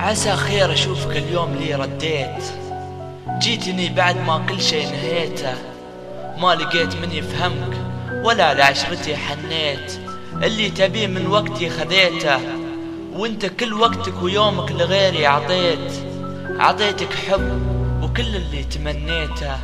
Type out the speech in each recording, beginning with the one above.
عسى خير اشوفك اليوم لي رديت. جيتني بعد ما كل شي نهيته، ما لقيت من يفهمك ولا لعشرتي حنيت. اللي تبيه من وقتي خذيته، وانت كل وقتك ويومك لغيري عطيتك حب وكل اللي تمنيته.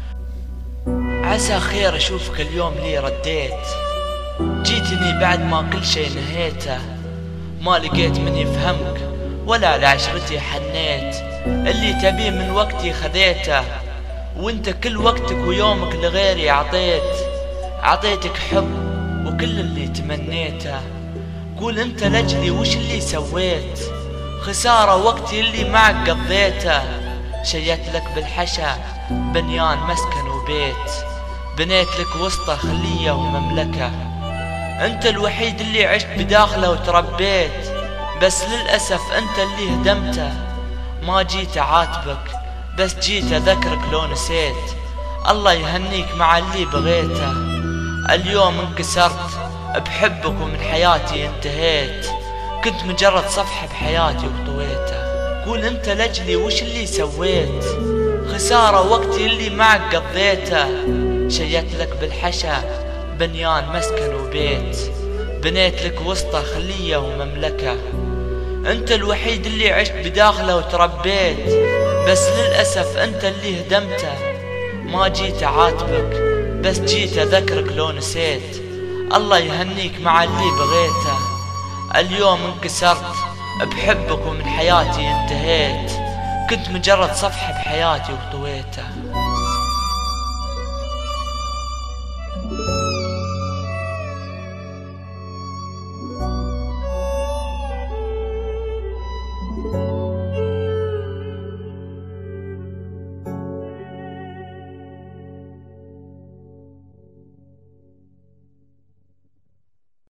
عسى خير اشوفك اليوم لي رديت. جيتني بعد ما كل شي نهيته، ما لقيت من يفهمك ولا لعشرتي حنيت. اللي تبيه من وقتي خذيته، وانت كل وقتك ويومك لغيري عطيتك حب وكل اللي تمنيته. قول انت لجلي وش اللي سويت، خسارة وقتي اللي معك قضيته. شيت لك بالحشا بنيان مسكن وبيت، بنيت لك وسطه خلية ومملكة. انت الوحيد اللي عشت بداخله وتربيت، بس للأسف انت اللي هدمته. ما جيت اعاتبك بس جيت اذكرك لو نسيت. الله يهنيك مع اللي بغيته. اليوم انكسرت بحبك ومن حياتي انتهيت، كنت مجرد صفحة بحياتي وطويته. قول انت لجلي وش اللي سويت، خسارة وقتي اللي معك قضيته. شيت لك بالحشا بنيان مسكن وبيت، بنيت لك وسطه خلية ومملكة. انت الوحيد اللي عشت بداخله وتربيت، بس للأسف انت اللي هدمته. ما جيت اعاتبك بس جيت اذكرك لو نسيت. الله يهنيك مع اللي بغيته. اليوم انكسرت بحبك ومن حياتي انتهيت، كنت مجرد صفحة بحياتي وطويته.